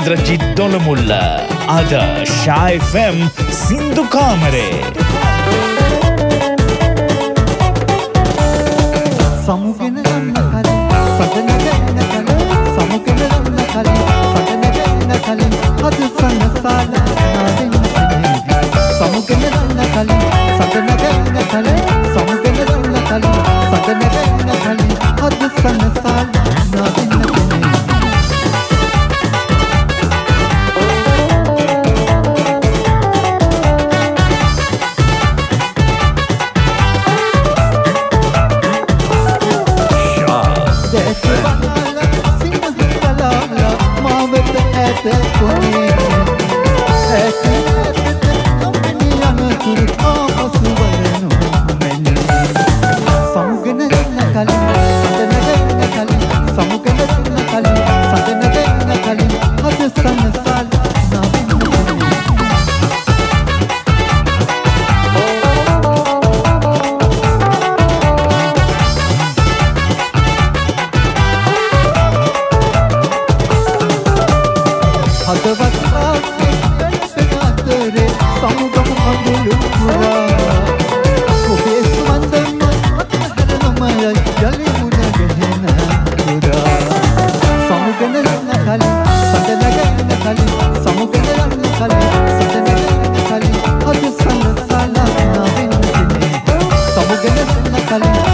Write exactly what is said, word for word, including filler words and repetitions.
ඉන්ද්‍රජිත් දොළමුල්ල අද ෂා F M සින්දු කාමරේ සමුගෙන යන්න කලින් සදන ගැන කලින් සමුගෙන යන්න කලින් සදන ගැන කලින් හද සනසාලා නාදෙන්න සමුගෙන යන්න කලින් සදන ගැන කලින් සමුගෙන යන්න කලින් සදන ගැන කලින් හද සනසාලා නාදෙන්න Kali